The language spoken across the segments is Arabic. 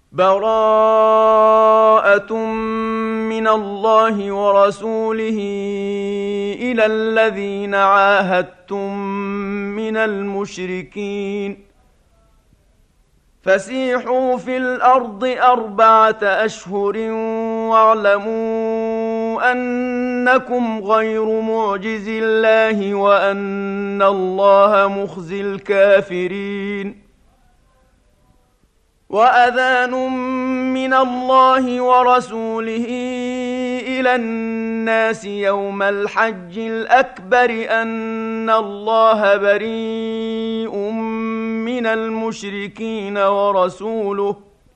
براءة من الله ورسوله إلى الذين عاهدتم من المشركين فسيحوا في الأرض 4 أشهر واعلموا أنكم غير معجز الله وأن الله مخزي الكافرين. وأذان من الله ورسوله إلى الناس يوم الحج الأكبر أن الله بريء من المشركين ورسوله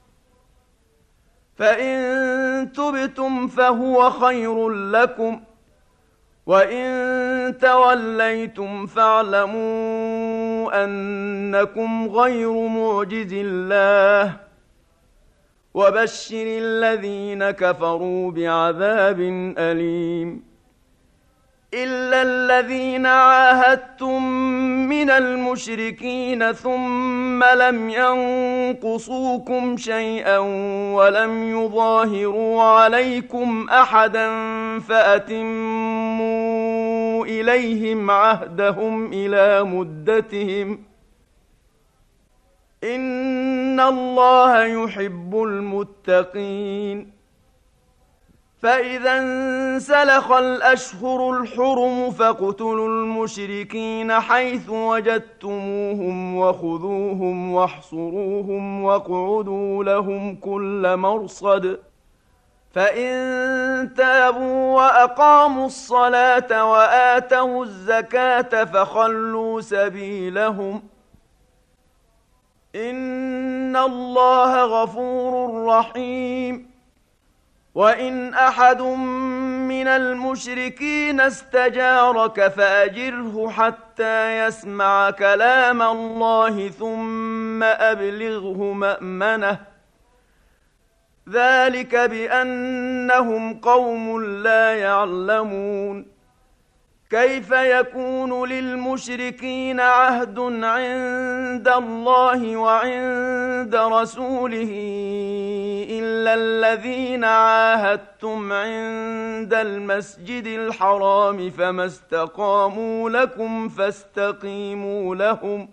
فإن تبتم فهو خير لكم وإن توليتم فاعلموا أنكم غير معجز الله وبشر الذين كفروا بعذاب أليم. إلا الذين عاهدتم من المشركين ثم لم ينقصوكم شيئا ولم يظاهروا عليكم أحدا فأتموا إليهم عهدهم إلى مدتهم إن الله يحب المتقين. فإذا انسلخ الأشهر الحرم فاقتلوا المشركين حيث وجدتموهم وخذوهم واحصروهم واقعدوا لهم كل مرصد فإن تابوا وأقاموا الصلاة وآتوا الزكاة فخلوا سبيلهم إن الله غفور رحيم. وإن أحد من المشركين استجارك فأجره حتى يسمع كلام الله ثم أبلغه مأمنه ذلك بأنهم قوم لا يعلمون. كيف يكون للمشركين عهد عند الله وعند رسوله إلا الذين عاهدتم عند المسجد الحرام فما استقاموا لكم فاستقيموا لهم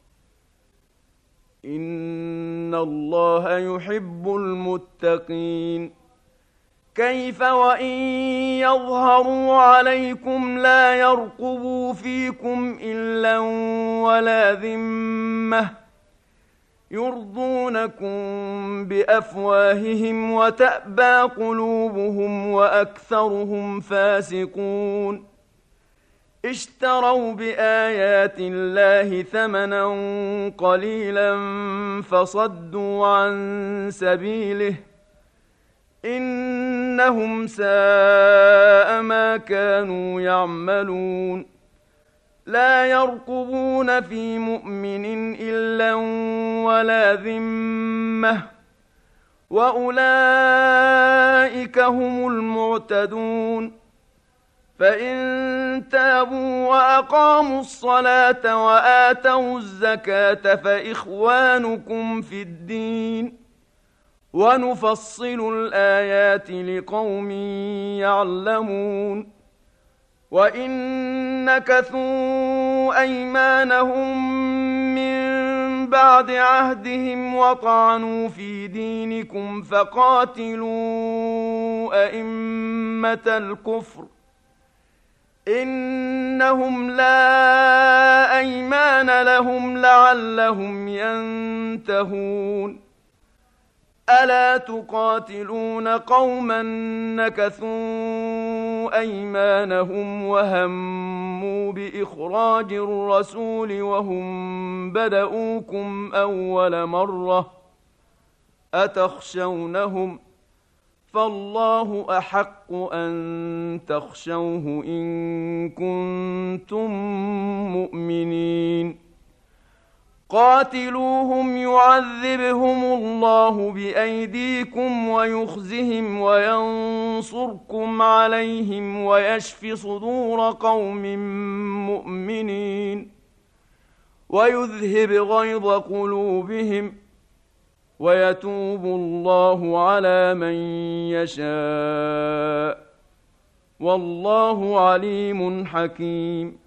إن الله يحب المتقين. كيف وإن يظهروا عليكم لا يرقبوا فيكم إلا ولا ذمة يرضونكم بأفواههم وتأبى قلوبهم وأكثرهم فاسقون. اشتروا بآيات الله ثمنا قليلا فصدوا عن سبيله إنهم ساء ما كانوا يعملون. لا يرقبون في مؤمن إلا ولا ذمة وأولئك هم المعتدون. فإن تابوا وأقاموا الصلاة وآتوا الزكاة فإخوانكم في الدين ونفصل الآيات لقوم يعلمون. وإن نكثوا أيمانهم من بعد عهدهم وطعنوا في دينكم فقاتلوا أئمة الكفر إنهم لا أيمان لهم لعلهم ينتهون. ألا تقاتلون قوما نكثوا أيمانهم وهموا بإخراج الرسول وهم بدؤوكم أول مرة أتخشونهم فالله أحق أن تخشوه إن كنتم مؤمنين. قاتلوهم يعذبهم الله بأيديكم ويخزهم وينصركم عليهم ويشف صدور قوم مؤمنين ويذهب غيظ قلوبهم ويتوب الله على من يشاء، والله عليم حكيم.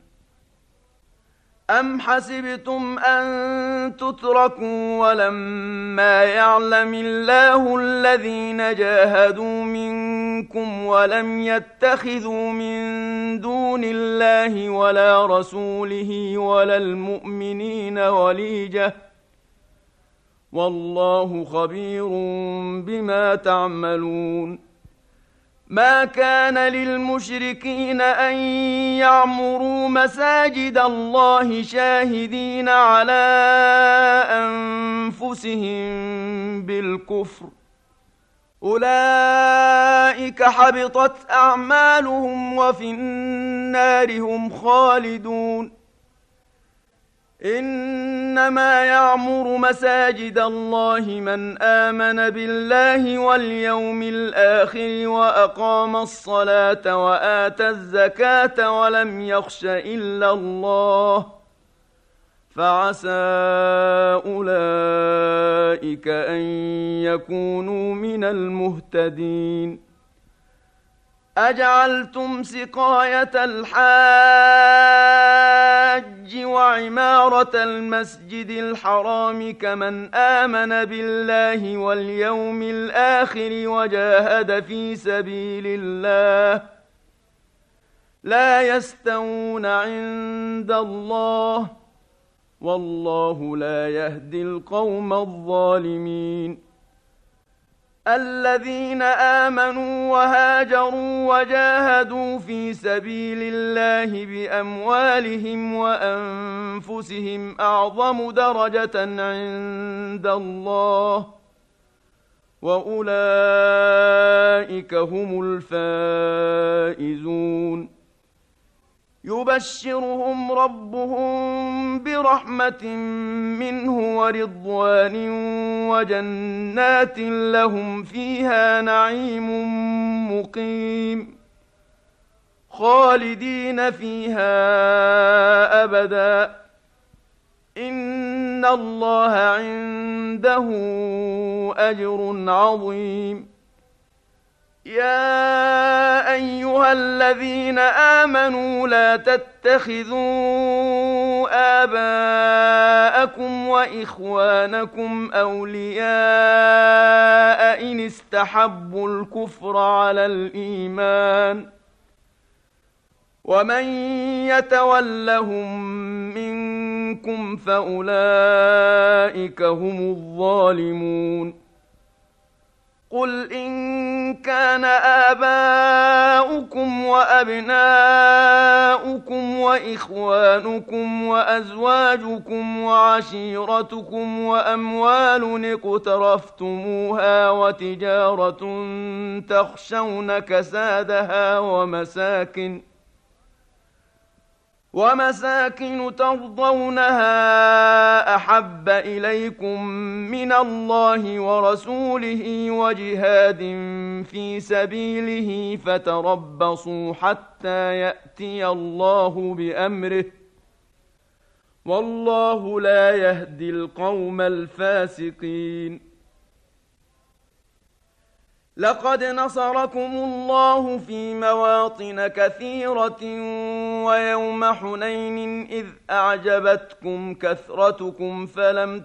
أم حسبتم أن تتركوا ولما يعلم الله الذين جاهدوا منكم ولم يتخذوا من دون الله ولا رسوله ولا المؤمنين وليجة، والله خبير بما تعملون. ما كان للمشركين أن يعمروا مساجد الله شاهدين على أنفسهم بالكفر، أولئك حبطت أعمالهم وفي النار هم خالدون. إنما يعمر مساجد الله من آمن بالله واليوم الآخر وأقام الصلاة وآتى الزكاة ولم يخش إلا الله، فعسى أولئك أن يكونوا من المهتدين. أجعلتم سقاية الحاج وعمارة المسجد الحرام كمن آمن بالله واليوم الآخر وجاهد في سبيل الله، لا يستوون عند الله، والله لا يهدي القوم الظالمين. الذين آمنوا وهاجروا وجاهدوا في سبيل الله بأموالهم وأنفسهم أعظم درجة عند الله، وأولئك هم الفائزون. يبشرهم ربهم برحمة منه ورضوان وجنات لهم فيها نعيم مقيم خالدين فيها أبدا، إن الله عنده أجر عظيم. يا أيها الذين آمنوا لا تتخذوا آباءكم وإخوانكم أولياء إن استحبوا الكفر على الإيمان، ومن يتولهم منكم فأولئك هم الظالمون. قل إن كان آباؤكم وأبناؤكم وإخوانكم وأزواجكم وعشيرتكم وأموال اقترفتموها وتجارة تخشون كسادها ومساكن ترضونها أحب إليكم من الله ورسوله وجهاد في سبيله فتربصوا حتى يأتي الله بأمره، والله لا يهدي القوم الفاسقين. لقد نصركم الله في مواطن كثيرة ويوم حنين إذ أعجبتكم كثرتكم فلم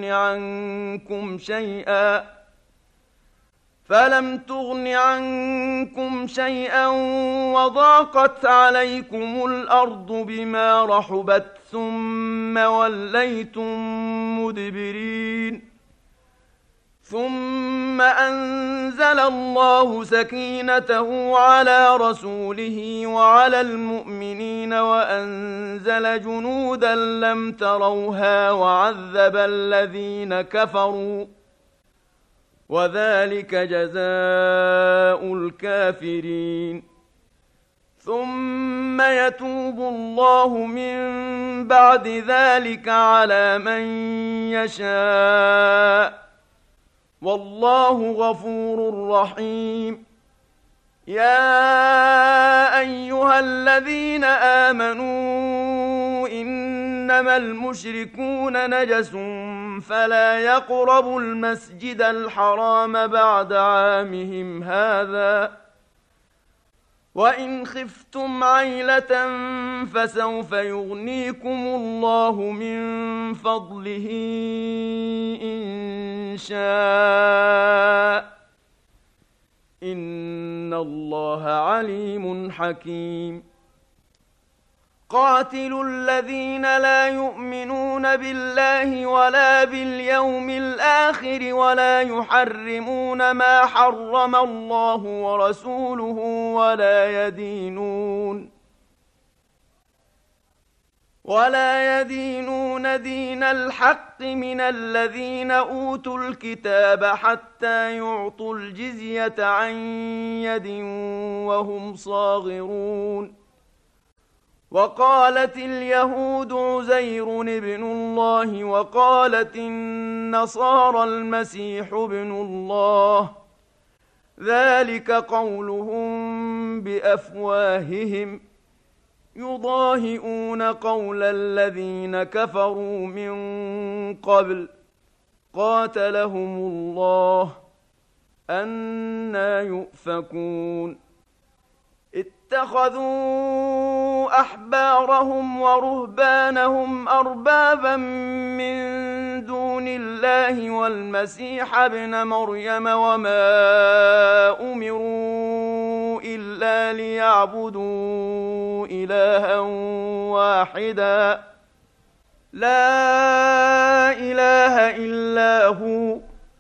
تغن عنكم شيئا وضاقت عليكم الأرض بما رحبت ثم وليتم مدبرين. ثم أنزل الله سكينته على رسوله وعلى المؤمنين وأنزل جنودا لم تروها وعذب الذين كفروا، وذلك جزاء الكافرين. ثم يتوب الله من بعد ذلك على من يشاء، والله غفور رحيم. يا أيها الذين آمنوا إن إنما المشركون نجس فلا يقربوا المسجد الحرام بعد عامهم هذا وإن خفتم عيلة فسوف يغنيكم الله من فضله إن شاء إن الله عليم حكيم قاتلوا الذين لا يؤمنون بالله ولا باليوم الآخر ولا يحرمون ما حرم الله ورسوله ولا يدينون دين الحق من الذين أوتوا الكتاب حتى يعطوا الجزية عن يد وهم صاغرون وقالت اليهود عزير ابن الله وقالت النصارى المسيح ابن الله ذلك قولهم بأفواههم يضاهئون قول الذين كفروا من قبل قاتلهم الله أنى يؤفكون اتخذوا أحبارهم ورهبانهم أربابا من دون الله والمسيح ابن مريم وما أمروا إلا ليعبدوا إلها واحدا لا إله إلا هو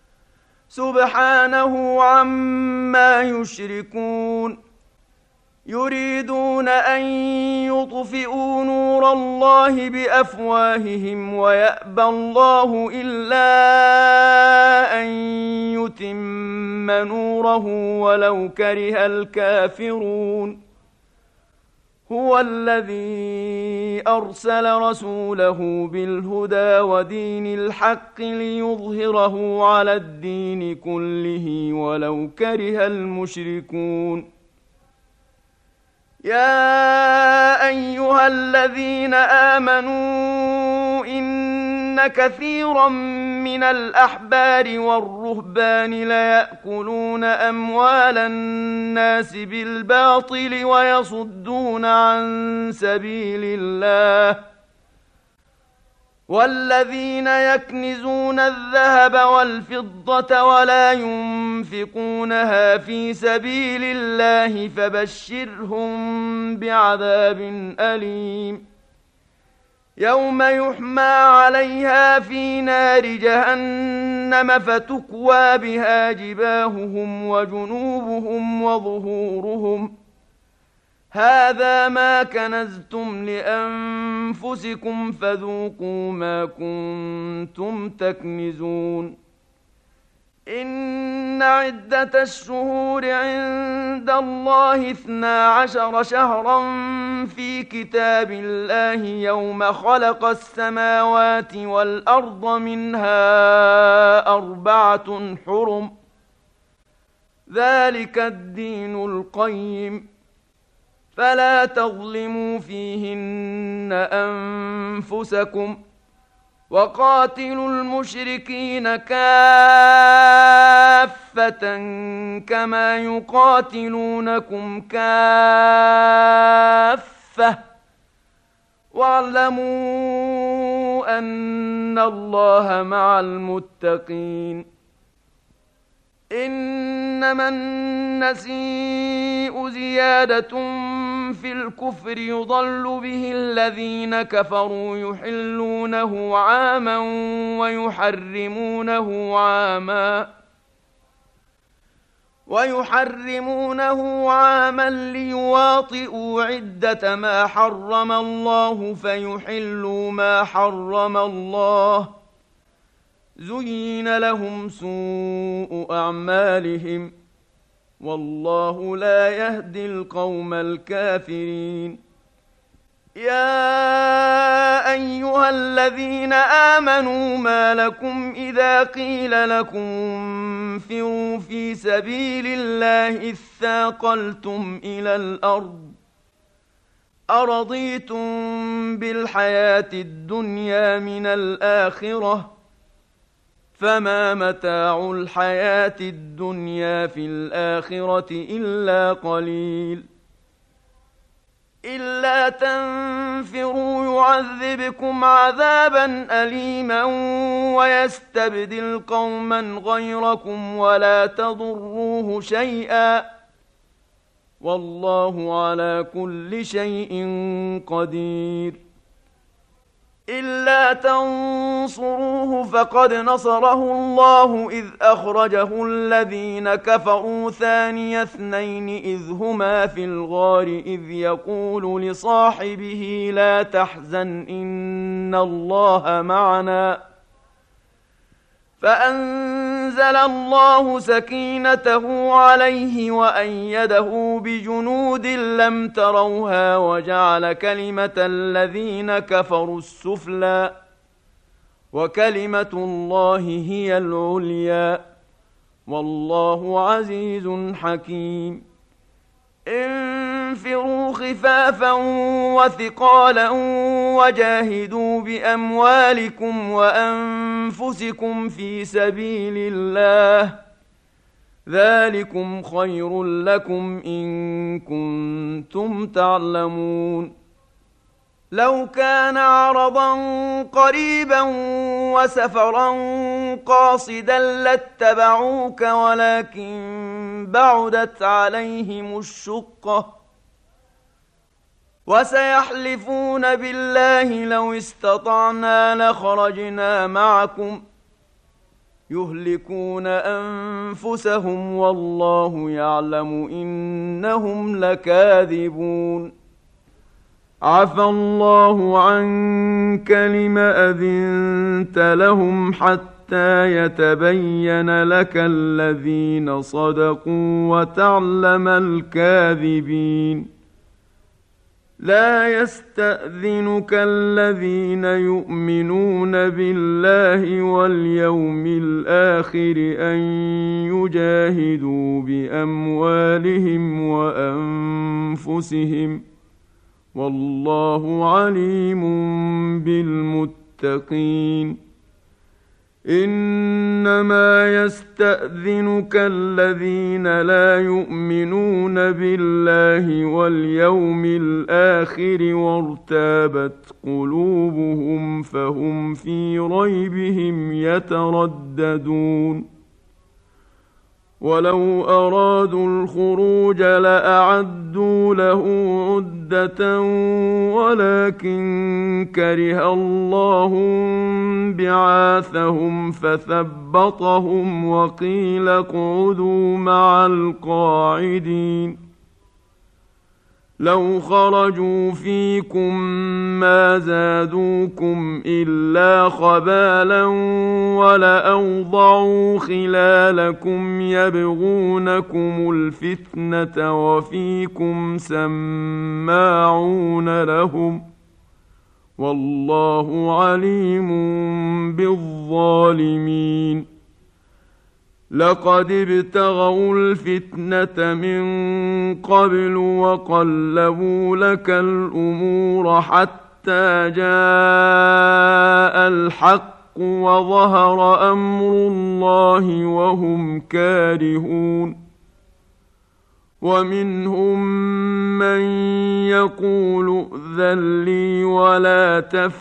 سبحانه عما يشركون يريدون أن يطفئوا نور الله بأفواههم ويأبى الله إلا أن يتم نوره ولو كره الكافرون هو الذي أرسل رسوله بالهدى ودين الحق ليظهره على الدين كله ولو كره المشركون يا أيها الذين آمنوا إن كثيرا من الأحبار والرهبان ليأكلون أموال الناس بالباطل ويصدون عن سبيل الله والذين يكنزون الذهب والفضة ولا ينفقونها في سبيل الله فبشرهم بعذاب أليم يوم يحمى عليها في نار جهنم فتكوى بها جباههم وجنوبهم وظهورهم هذا ما كنزتم لأنفسكم فذوقوا ما كنتم تكنزون إن عدة الشهور عند الله 12 شهرا في كتاب الله يوم خلق السماوات والأرض منها 4 حرم ذلك الدين القيم فلا تظلموا فيهن أنفسكم وقاتلوا المشركين كافة كما يقاتلونكم كافة واعلموا أن الله مع المتقين إنما النسيء زيادة في الكفر يضل به الذين كفروا يحلونه عاما ويحرمونه عاما ليواطئوا عدة ما حرم الله فيحلوا ما حرم الله زين لهم سوء أعمالهم والله لا يهدي القوم الكافرين يا أيها الذين آمنوا ما لكم إذا قيل لكم انفروا في سبيل الله اثاقلتم إلى الأرض أرضيتم بالحياة الدنيا من الآخرة فما متاع الحياة الدنيا في الآخرة إلا قليل إلا تنفروا يعذبكم عذابا أليما ويستبدل قوما غيركم ولا تضروه شيئا والله على كل شيء قدير إلا تنصروه فقد نصره الله إذ أخرجه الذين كفروا ثاني اثنين إذ هما في الغار إذ يقول لصاحبه لا تحزن إن الله معنا فأنزل الله سكينته عليه وأيده بجنود لم تروها وجعل كلمة الذين كفروا السفلى وكلمة الله هي العليا والله عزيز حكيم انفروا خفافا وثقالا وجاهدوا بأموالكم وأنفسكم في سبيل الله ذلكم خير لكم إن كنتم تعلمون لو كان عرضا قريبا وسفرا قاصدا لاتبعوك ولكن بعدت عليهم الشقة وسيحلفون بالله لو استطعنا لخرجنا معكم يهلكون أنفسهم والله يعلم إنهم لكاذبون عفى الله عنك لم أذنت لهم حتى يتبين لك الذين صدقوا وتعلم الكاذبين لا يستأذنك الذين يؤمنون بالله واليوم الآخر أن يجاهدوا بأموالهم وأنفسهم والله عليم بالمتقين إنما يستأذنك الذين لا يؤمنون بالله واليوم الآخر وارتابت قلوبهم فهم في ريبهم يترددون ولو أرادوا الخروج لأعدوا له عدة ولكن كره الله بعاثهم فثبطهم وقيل اقعدوا مع القاعدين لو خرجوا فيكم ما زادوكم إلا خبالا ولأوضعوا خلالكم يبغونكم الفتنة وفيكم سماعون لهم والله عليم بالظالمين لقد ابتغوا الفتنة من قبل وقلبوا لك الأمور حتى جاء الحق وظهر أمر الله وهم كارهون ومنهم من يقول ائذن لي ولا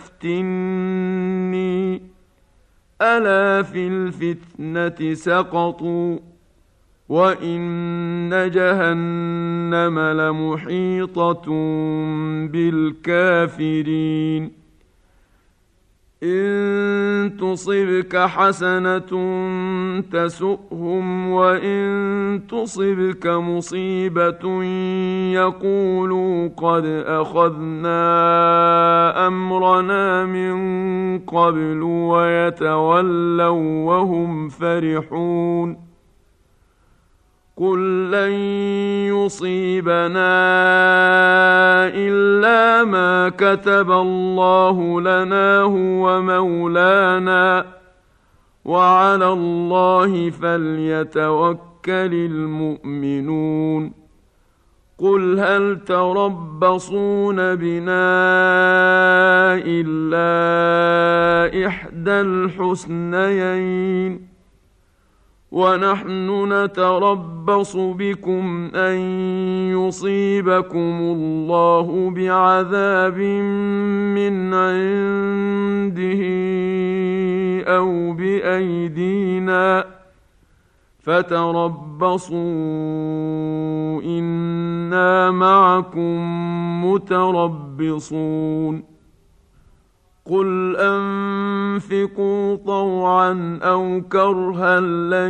تفتني ألا في الفتنة سقطوا وإن جهنم لمحيطة بالكافرين إن تصبك حسنة تسؤهم وإن تصبك مصيبة يقولوا قد أخذنا أمرنا من قبل ويتولوا وهم فرحون قل لن يصيبنا إلا ما كتب الله لنا هو مولانا وعلى الله فليتوكل المؤمنون قل هل تربصون بنا إلا إحدى الحسنيين ونحن نتربص بكم أن يصيبكم الله بعذاب من عنده أو بأيدينا فتربصوا إنا معكم متربصون قل أنفقوا طوعا أو كرها لن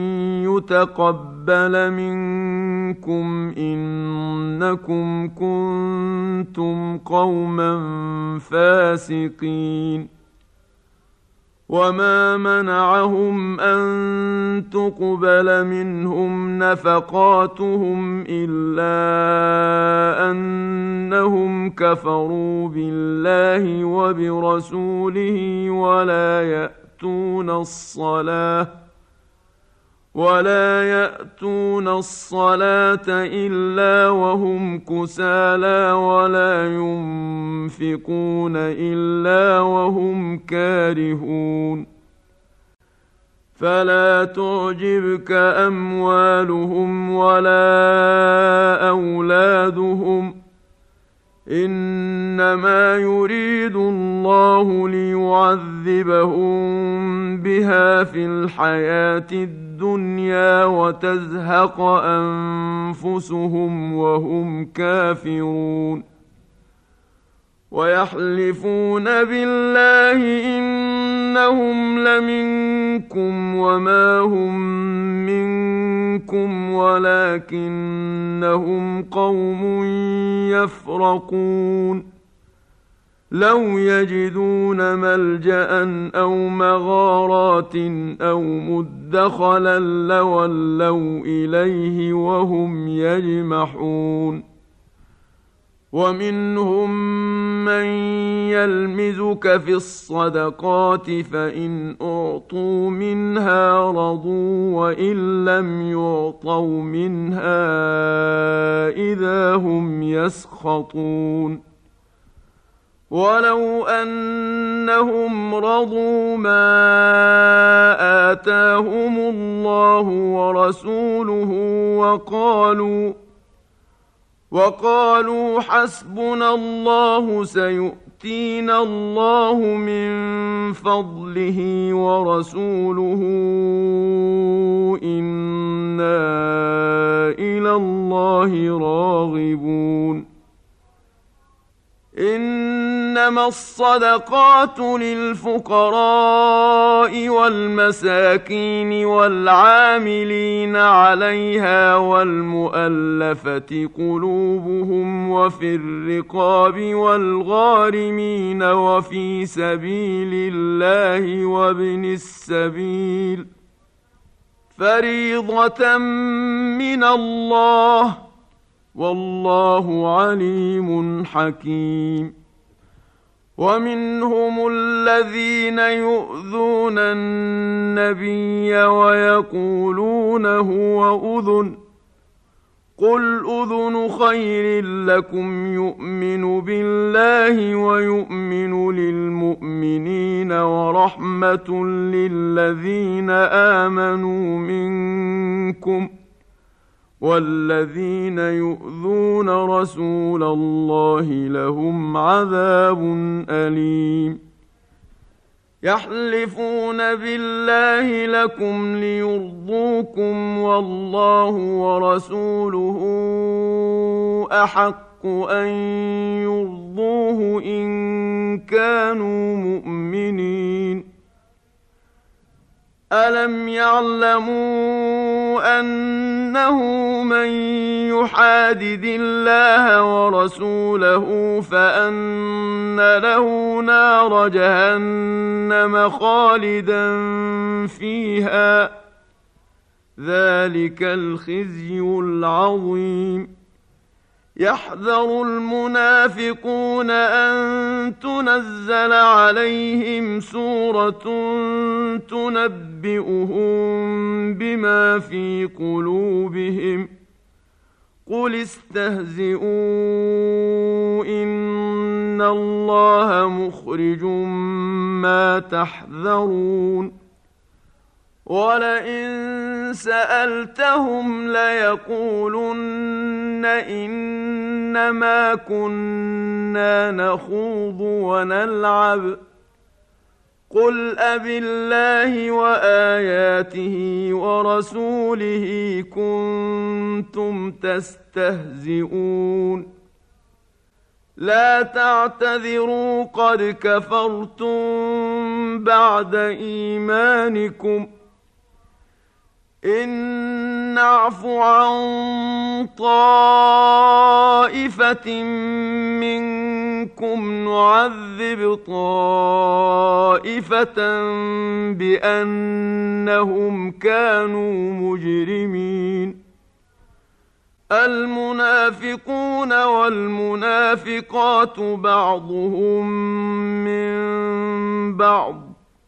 يتقبل منكم إنكم كنتم قوما فاسقين وما منعهم أن تقبل منهم نفقاتهم إلا أنهم كفروا بالله وبرسوله ولا يأتون الصلاة إلا وهم كسالى ولا ينفقون إلا وهم كارهون فلا تعجبك أموالهم ولا أولادهم إنما يريد الله ليعذبهم بها في الحياة الدنيا وتزهق أنفسهم وهم كافرون ويحلفون بالله إنهم لمنكم وما هم منكم ولكنهم قوم يفرقون لو يجدون ملجأ أو مغارات أو مدخلا لولوا إليه وهم يجمحون ومنهم من يلمزك في الصدقات فإن أعطوا منها رضوا وإن لم يعطوا منها إذا هم يسخطون ولو أنهم رضوا ما آتاهم الله ورسوله وقالوا حسبنا الله سيؤتينا الله من فضله ورسوله إنا إلى الله راغبون إنما الصدقات للفقراء والمساكين والعاملين عليها والمؤلفة قلوبهم وفي الرقاب والغارمين وفي سبيل الله وابن السبيل فريضة من الله والله عليم حكيم ومنهم الذين يؤذون النبي ويقولون هو أذن قل أذن خير لكم يؤمن بالله ويؤمن للمؤمنين ورحمة للذين آمنوا منكم والذين يؤذون رسول الله لهم عذاب أليم يحلفون بالله لكم ليرضوكم والله ورسوله أحق أن يرضوه إن كانوا مؤمنين ألم يعلموا أنه من يحادد الله ورسوله فأن له نار جهنم خالدا فيها ذلك الخزي العظيم يحذر المنافقون أن تنزل عليهم سورة تنبئهم بما في قلوبهم قل استهزئوا إن الله مخرج ما تحذرون ولئن سألتهم ليقولن إنما كنا نخوض ونلعب قل أبالله وآياته ورسوله كنتم تستهزئون لا تعتذروا قد كفرتم بعد إيمانكم إن نعف عن طائفة منكم نعذب طائفة بأنهم كانوا مجرمين المنافقون والمنافقات بعضهم من بعض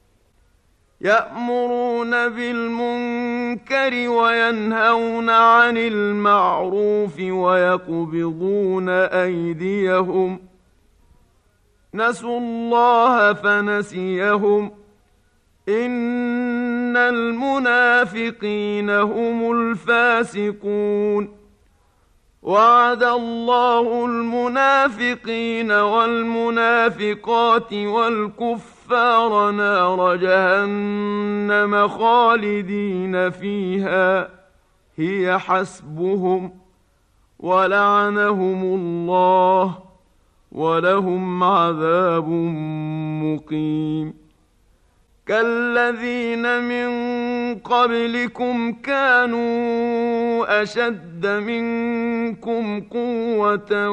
يأمرون بالمنكر وينهون عن المعروف ويقبضون أيديهم نسوا الله فنسيهم إن المنافقين هم الفاسقون وعد الله المنافقين والمنافقات والكفار نار جهنم خالدين فيها هي حسبهم ولعنهم الله ولهم عذاب مقيم كالذين من قبلكم كانوا أشد منكم قوة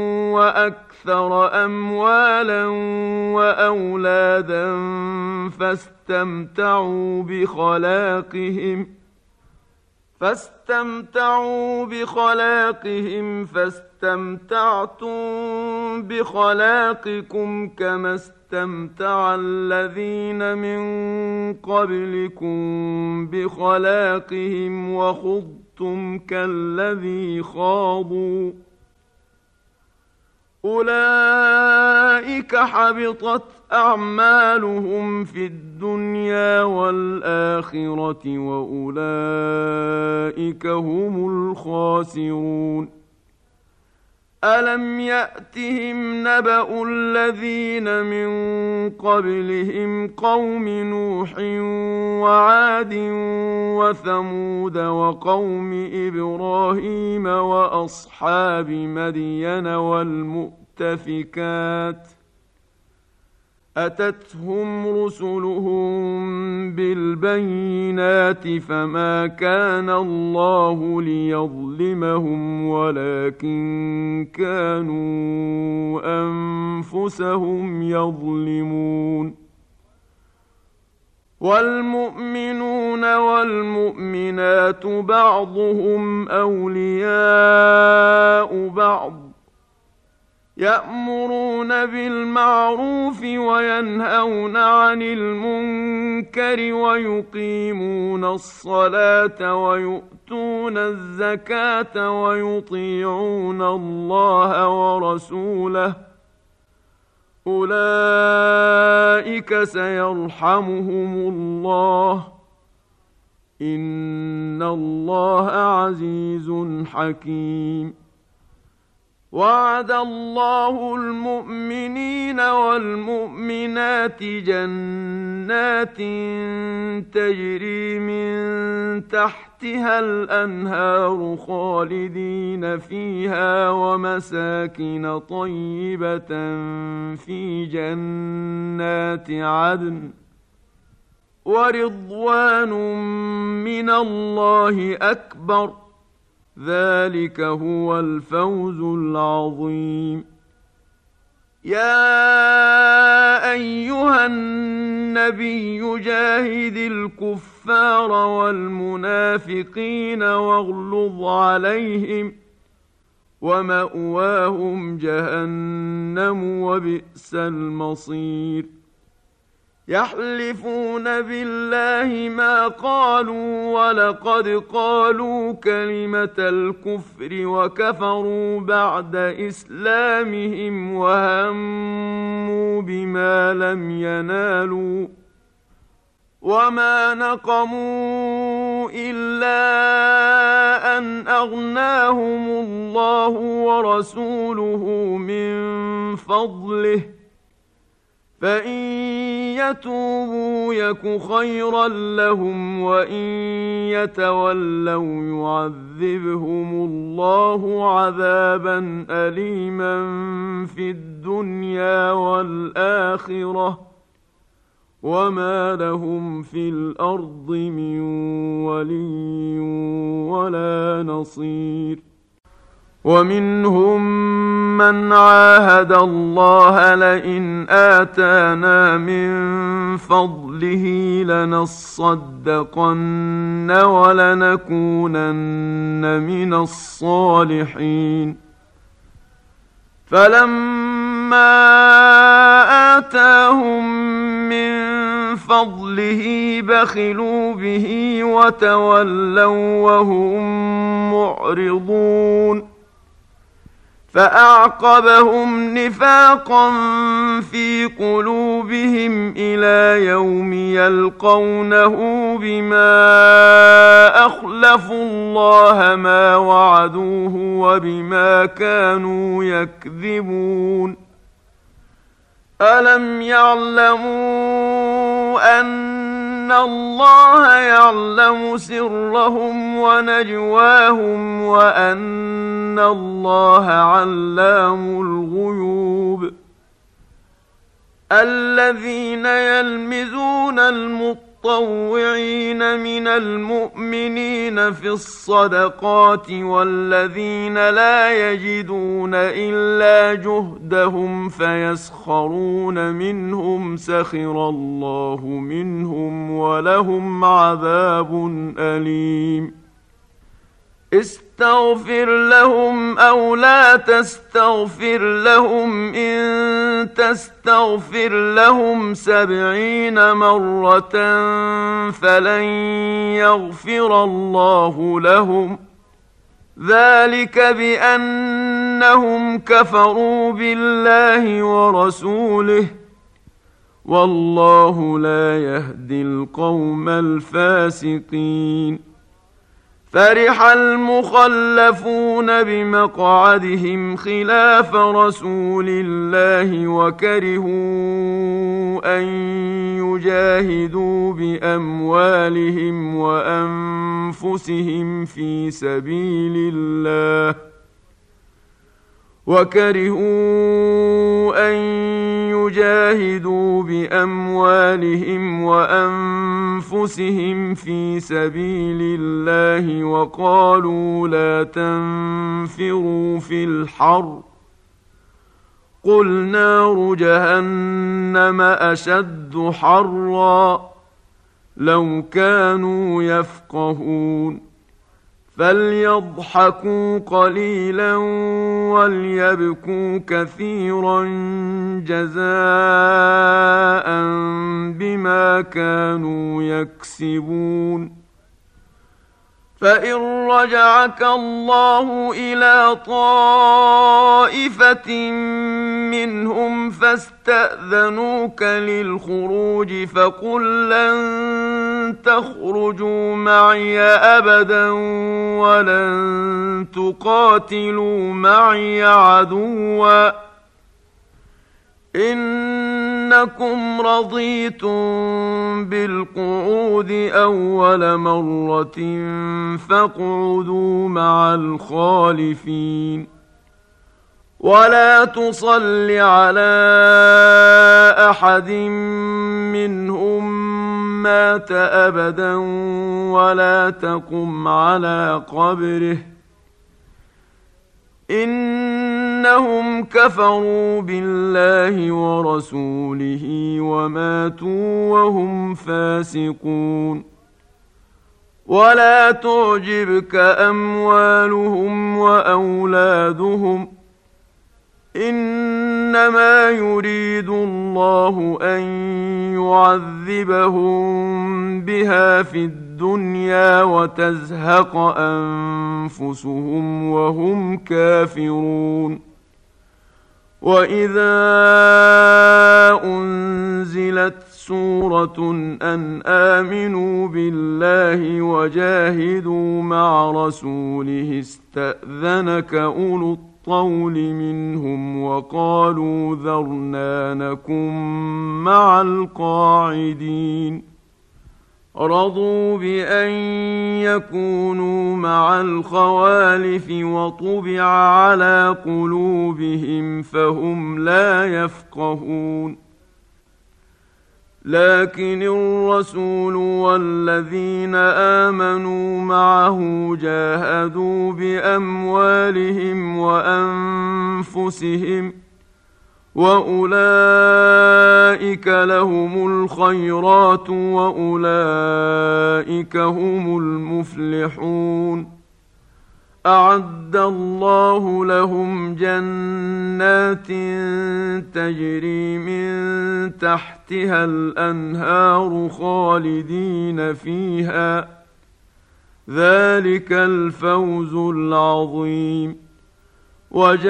وأكثر أموالا وأولادا فاستمتعوا بخلاقهم فاستمتعتم بخلاقكم كما استمتع الذين من قبلكم بخلاقهم وخضتم كالذي خاضوا أولئك حبطت أعمالهم في الدنيا والآخرة وأولئك هم الخاسرون ألم يأتهم نبأ الذين من قبلهم قوم نوح وعاد وثمود وقوم إبراهيم وأصحاب مدين والمؤتفكات أتتهم رسلهم بالبينات فما كان الله ليظلمهم ولكن كانوا أنفسهم يظلمون والمؤمنون والمؤمنات بعضهم أولياء بعض يأمرون بالمعروف وينهون عن المنكر ويقيمون الصلاة ويؤتون الزكاة ويطيعون الله ورسوله أولئك سيرحمهم الله إن الله عزيز حكيم وعد الله المؤمنين والمؤمنات جنات تجري من تحتها الأنهار خالدين فيها ومساكن طيبة في جنات عدن ورضوان من الله أكبر ذلك هو الفوز العظيم يا أيها النبي جاهد الكفار والمنافقين واغلظ عليهم ومأواهم جهنم وبئس المصير يحلفون بالله ما قالوا ولقد قالوا كلمة الكفر وكفروا بعد إسلامهم وهموا بما لم ينالوا وما نقموا إلا أن أغناهم الله ورسوله من فضله فإن يتوبوا يك خيرا لهم وإن يتولوا يعذبهم الله عذابا أليما في الدنيا والآخرة وما لهم في الأرض من ولي ولا نصير ومنهم من عاهد الله لئن آتانا من فضله لنصدقن ولنكونن من الصالحين فلما آتاهم من فضله بخلوا به وتولوا وهم معرضون فأعقبهم نفاقا في قلوبهم إلى يوم يلقونه بما أخلفوا الله ما وعدوه وبما كانوا يكذبون ألم يعلموا أن الله يعلم سرهم ونجواهم وأن الله علام الغيوب الذين يلمزون المطوعين من المؤمنين في الصدقات والذين لا يجدون إلا جهدهم فيسخرون منهم سخر الله منهم ولهم عذاب أليم استغفر لهم أو لا تستغفر لهم إن تستغفر لهم 70 مرة فلن يغفر الله لهم ذلك بأنهم كفروا بالله ورسوله والله لا يهدي القوم الفاسقين فرح المخلفون بمقعدهم خلاف رسول الله وكرهوا أن يجاهدوا بأموالهم وأنفسهم في سبيل الله وقالوا لا تنفروا في الحر قل نار جهنم أشد حرا لو كانوا يفقهون فليضحكوا قليلا وليبكوا كثيرا جزاء بما كانوا يكسبون فإن رجعك الله إلى طائفة منهم فاستأذنوك للخروج فقل لن تخرجوا معي أبدا ولن تقاتلوا معي عدوا إنكم رضيتم بالقعود أول مرة فاقعدوا مع الخالفين ولا تصل على أحد منهم مات أبدا ولا تقم على قبره إنهم كفروا بالله ورسوله وماتوا وهم فاسقون ولا تعجبك أموالهم وأولادهم إنما يريد الله أن يعذبهم بها في الدنيا وتزهق أنفسهم وهم كافرون. وإذا أنزلت سورة أن آمنوا بالله وجاهدوا مع رسوله استأذنك أولو الطول منهم وقالوا ذرنا نكن مع القاعدين. رضوا بأن يكونوا مع الخوالف وطبع على قلوبهم فهم لا يفقهون. لكن الرسول والذين آمنوا معه جاهدوا بأموالهم وأنفسهم وأولئك لهم الخيرات وأولئك هم المفلحون. أعد الله لهم جنات تجري من تحتها الأنهار خالدين فيها، ذلك الفوز العظيم. وجاء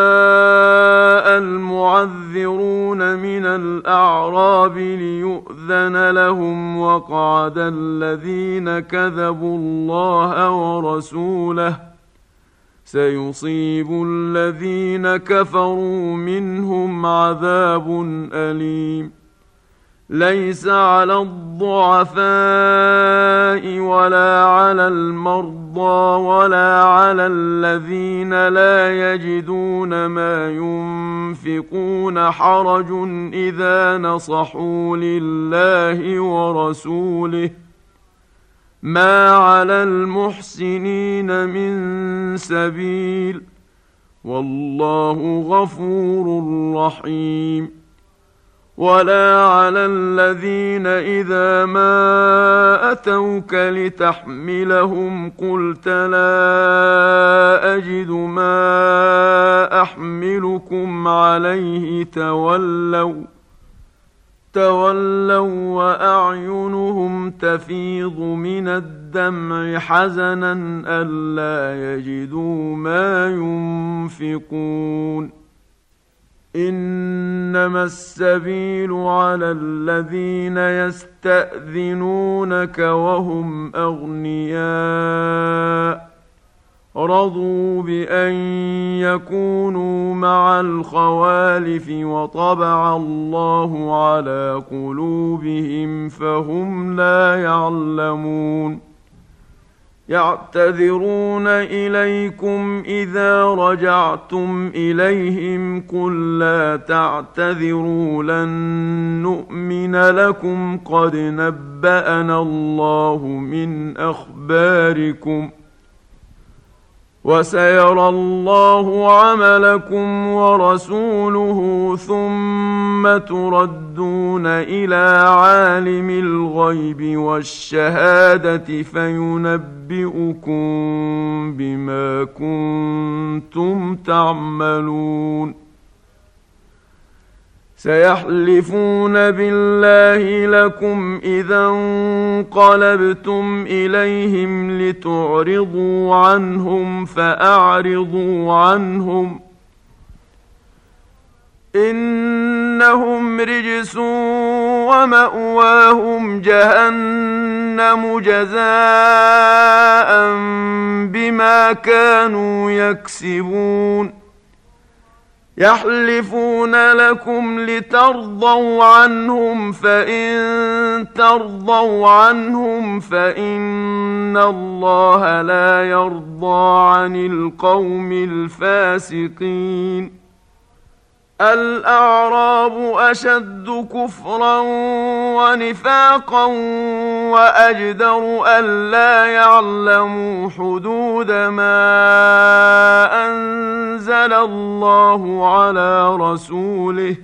المعذرون من الأعراب ليؤذن لهم وقعد الذين كذبوا الله ورسوله، سيصيب الذين كفروا منهم عذاب أليم. ليس على الضعفاء ولا على المرضى ولا على الذين لا يجدون ما ينفقون حرج إذا نصحوا لله ورسوله، ما على المحسنين من سبيل، والله غفور رحيم. ولا على الذين إذا ما أتوك لتحملهم قلت لا أجد ما أحملكم عليه تولوا وأعينهم تفيض من الدمع حزنا ألا يجدوا ما ينفقون. إنما السبيل على الذين يستأذنونك وهم أغنياء، رضوا بأن يكونوا مع الخوالف وطبع الله على قلوبهم فهم لا يعلمون. يعتذرون إليكم إذا رجعتم إليهم قل لا تعتذروا لن نؤمن لكم قد نبأنا الله من أخباركم وسيرى الله عملكم ورسوله ثم تردون إلى عالم الغيب والشهادة فينبئكم بما كنتم تعملون. سيحلفون بالله لكم إذا انقلبتم إليهم لتعرضوا عنهم فأعرضوا عنهم إنهم رجس ومأواهم جهنم جزاء بما كانوا يكسبون. يحلفون لكم لترضوا عنهم فإن ترضوا عنهم فإن الله لا يرضى عن القوم الفاسقين. الأعراب أشد كفرا ونفاقا وأجدر ألا يعلموا حدود ما أنزل الله على رسوله،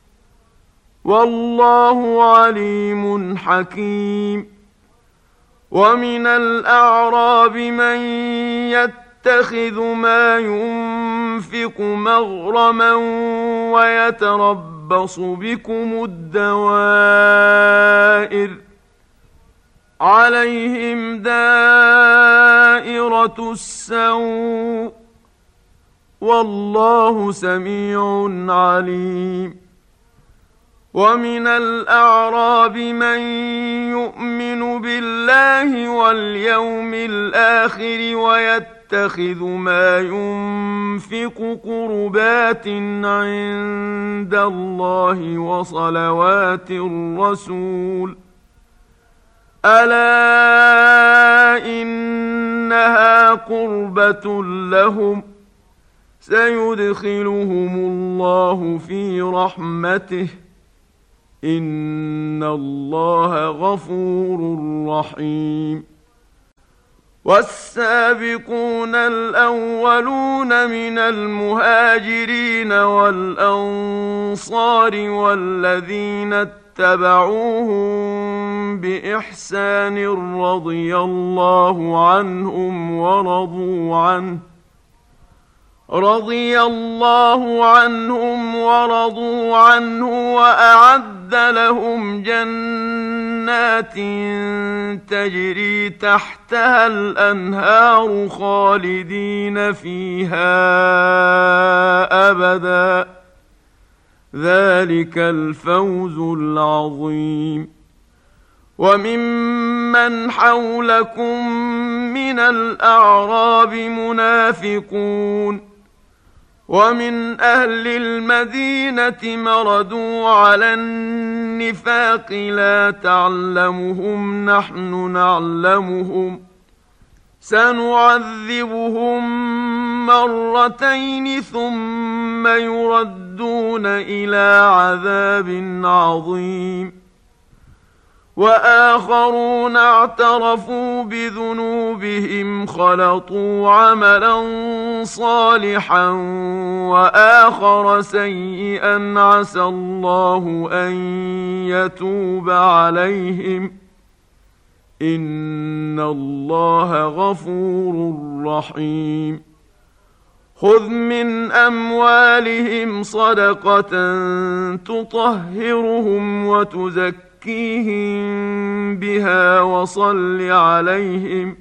والله عليم حكيم. ومن الأعراب من يتبع يتخذ ما ينفق مغرما ويتربص بكم الدوائر عليهم دائرة السوء والله سميع عليم. ومن الأعراب من يؤمن بالله واليوم الآخر ويتخذ ما ينفق قربات عند الله وصلوات الرسول ألا إنها قربة لهم سيدخلهم الله في رحمته إن الله غفور رحيم. والسابقون الأولون من المهاجرين والأنصار والذين اتبعوهم بإحسان رضي الله عنهم ورضوا عنه وأعد لهم جنات تجري تحتها الأنهار خالدين فيها أبدا ذلك الفوز العظيم. وممن حولكم من الأعراب منافقون ومن أهل المدينة مردوا على النفاق لا تعلمهم نحن نعلمهم سنعذبهم مرتين ثم يردون إلى عذاب عظيم. وآخرون اعترفوا بذنوبهم خلطوا عملا صالحا وآخر سيئا عسى الله أن يتوب عليهم إن الله غفور رحيم. خذ من أموالهم صدقة تطهرهم وتزكيهم بها وصل عليهم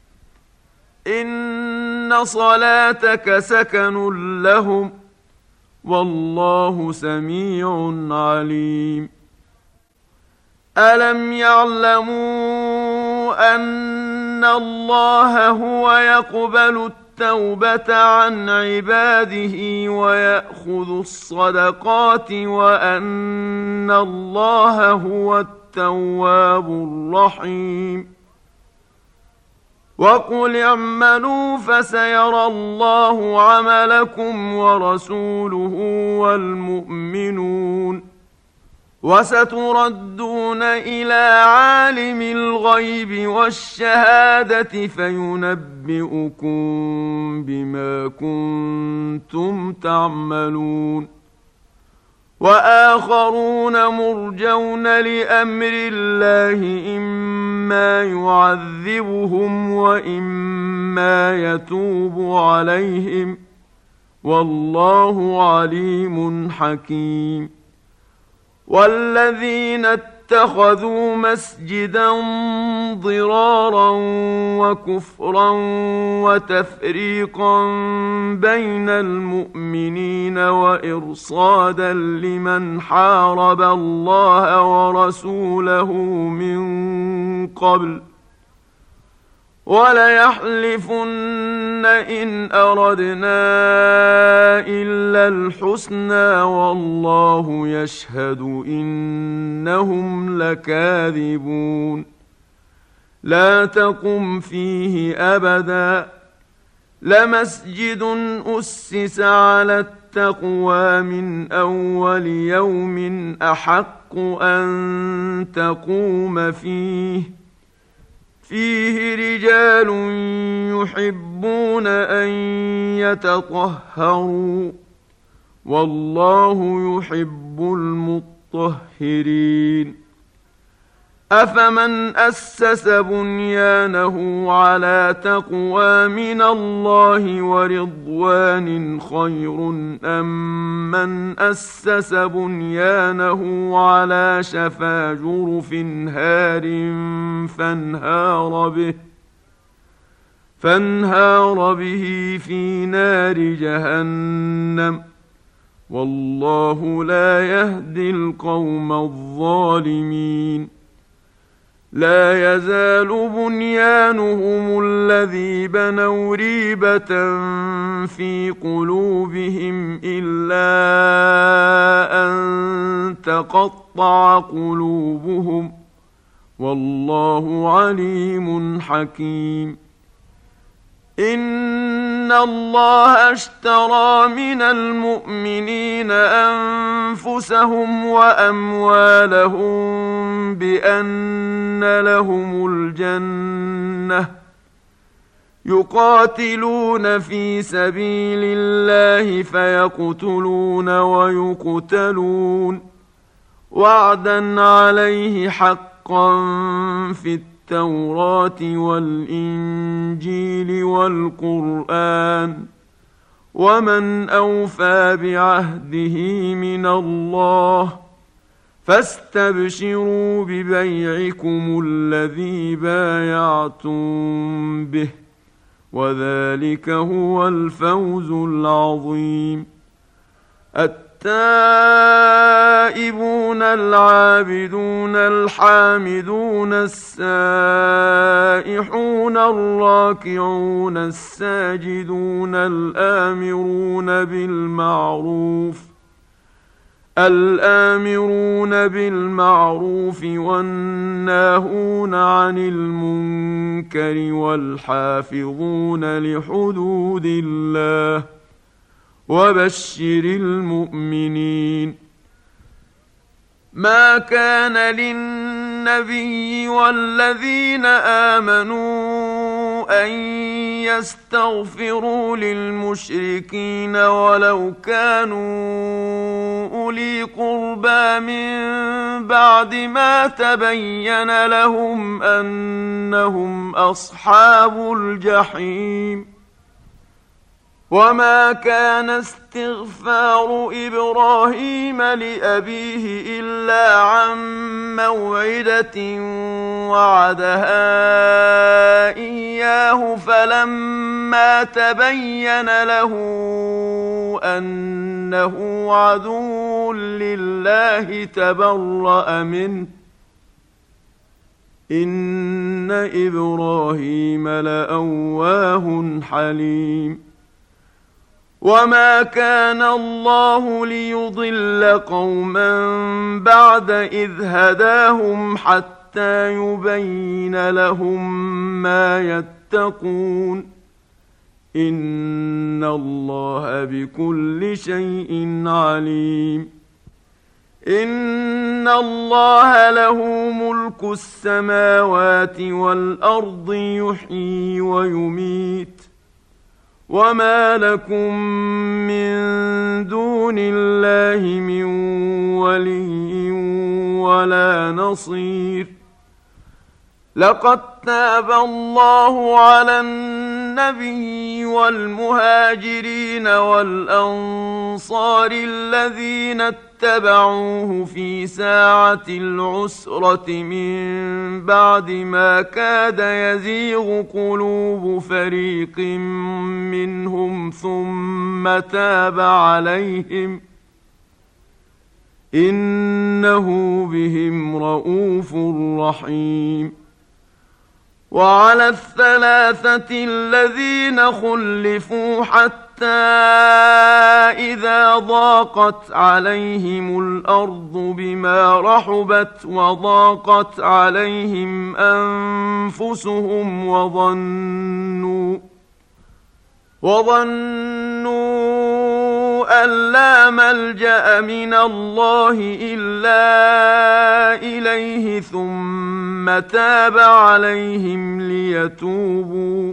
إن صلاتك سكن لهم والله سميع عليم. ألم يعلموا أن الله هو يقبل التوبة عن عباده ويأخذ الصدقات وأن الله هو التواب الرحيم. وقل اعملوا فسيرى الله عملكم ورسوله والمؤمنون وستردون إلى عالم الغيب والشهادة فينبئكم بما كنتم تعملون. وآخرون مرجون لأمر الله إما يعذبهم وإما يتوب عليهم والله عليم حكيم. والذين اتخذوا مسجدا ضرارا وكفرا وتفريقا بين المؤمنين وإرصادا لمن حارب الله ورسوله من قبل وليحلفن إن أردنا إلا الحسنى والله يشهد إنهم لكاذبون. لا تقم فيه أبدا لمسجد أسس على التقوى من أول يوم أحق أن تقوم فيه رجال يحبون أن يتطهروا والله يحب المطهرين. أفمن أسس بنيانه على تقوى من الله ورضوان خير أم من أسس بنيانه على شفا جرف هار فانهار به في نار جهنم والله لا يهدي القوم الظالمين لا يزال بنيانهم الذي بنوا ريبة في قلوبهم إلا أن تقطع قلوبهم والله عليم حكيم إن الله اشترى من المؤمنين أنفسهم وأموالهم بأن لهم الجنة يقاتلون في سبيل الله فيقتلون ويقتلون وعدا عليه حقا في التوراة والإنجيل والقرآن ومن أوفى بعهده من الله فاستبشروا ببيعكم الذي بايعتم به وذلك هو الفوز العظيم التائبون العابدون الحامدون السائحون الراكعون الساجدون الآمرون بالمعروف والناهون عن المنكر والحافظون لحدود الله وبشر المؤمنين ما كان للنبي والذين آمنوا أن يستغفروا للمشركين ولو كانوا أولي قربى من بعد ما تبين لهم أنهم أصحاب الجحيم وما كان استغفار إبراهيم لأبيه إلا عن موعدة وعدها إياه فلما تبين له أنه عدو لله تبرأ منه إن إبراهيم لأواه حليم وما كان الله ليضل قوما بعد إذ هداهم حتى يبين لهم ما يتقون إن الله بكل شيء عليم إن الله له ملك السماوات والأرض يحيي ويميت وما لكم من دون الله من ولي ولا نصير لقد تاب الله على النبي والمهاجرين والأنصار الذين اتبعوه في ساعة العسرة من بعد ما كاد يزيغ قلوب فريق منهم ثم تاب عليهم إنه بهم رءوف رحيم وعلى الثلاثة الذين خلفوا حتى إذا ضاقت عليهم الأرض بما رحبت وضاقت عليهم أنفسهم وظنوا أن لا ملجأ من الله إلا إليه ثم تاب عليهم ليتوبوا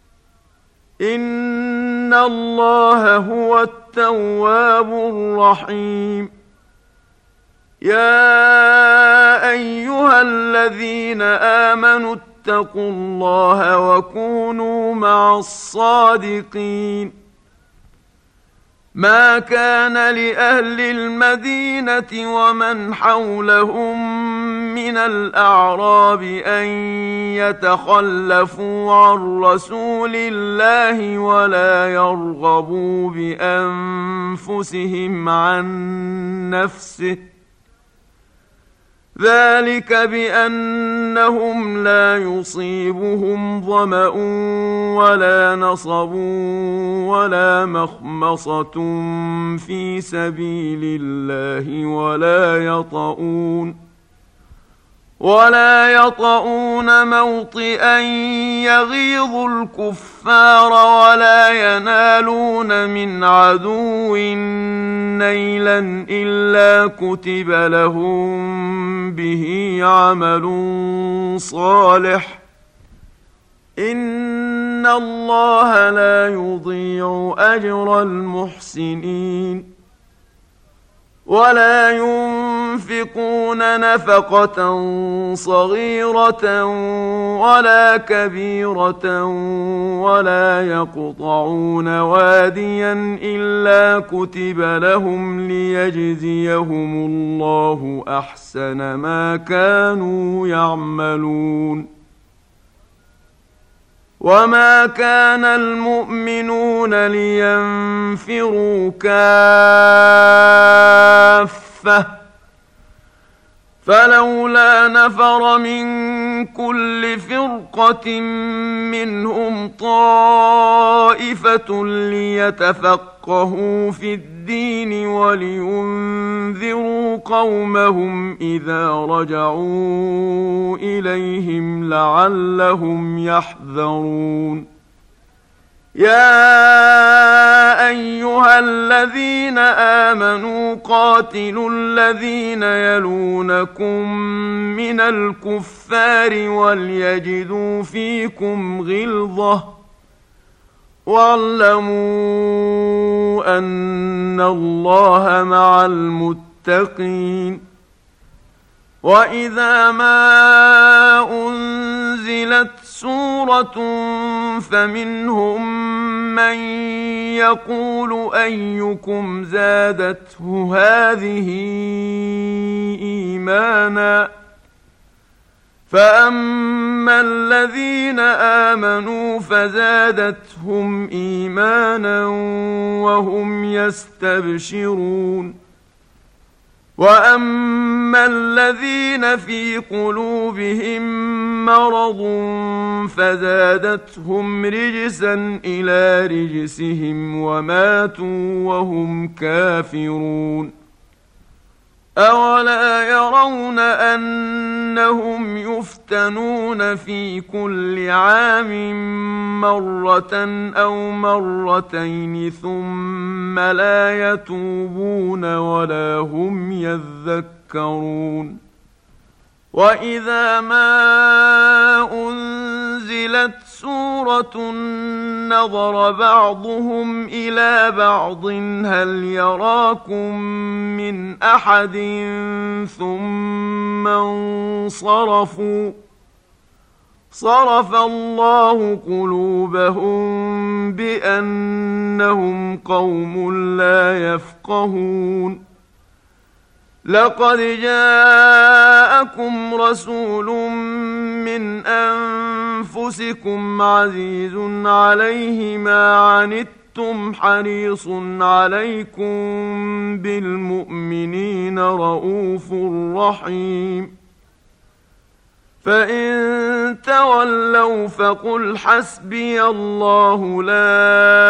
إن الله هو التواب الرحيم يا أيها الذين آمنوا اتقوا الله وكونوا مع الصادقين. ما كان لأهل المدينة ومن حولهم من الأعراب أن يتخلفوا عن رسول الله ولا يرغبوا بأنفسهم عن نفسه، ذلك بأنهم لا يصيبهم ظمأ ولا نصب ولا مخمصة في سبيل الله ولا يطؤون موطئا يغيظ الكفار ولا ينالون من عدو نيلا إلا كتب لهم به عمل صالح، إن الله لا يضيع أجر المحسنين. ولا ينفقون نفقة صغيرة ولا كبيرة ولا يقطعون واديا إلا كتب لهم ليجزيهم الله أحسن ما كانوا يعملون. وما كان المؤمنون لينفروا كافة، فلولا نفر من كل فرقة منهم طائفة ليتفقهوا في الدين ولينذروا قومهم إذا رجعوا إليهم لعلهم يحذرون. يا أيها الذين آمنوا قاتلوا الذين يلونكم من الكفار وليجدوا فيكم غلظة، واعلموا أن الله مع المتقين. وإذا ما أنزلت سورة فمنهم من يقول أيكم زادته هذه إيمانا، فأما الذين آمنوا فزادتهم إيمانا وهم يستبشرون. وأما الذين في قلوبهم مرض فزادتهم رجسا إلى رجسهم وماتوا وهم كافرون. أولا يرون أنهم يفتنون في كل عام مرة أو مرتين ثم لا يتوبون ولا هم يذكرون. وإذا ما أنزلت سورة نظر بعضهم إلى بعض هل يراكم من أحد ثم انصرفوا، صرف الله قلوبهم بأنهم قوم لا يفقهون. لقد جاءكم رسول من أنفسكم عزيز عليه ما عنتم حريص عليكم بالمؤمنين رؤوف رحيم. فإن تولوا فقل حسبي الله لا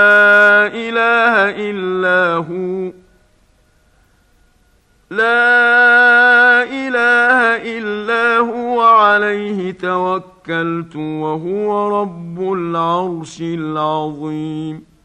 إله إلا هو عليه توكلت وهو رب العرش العظيم.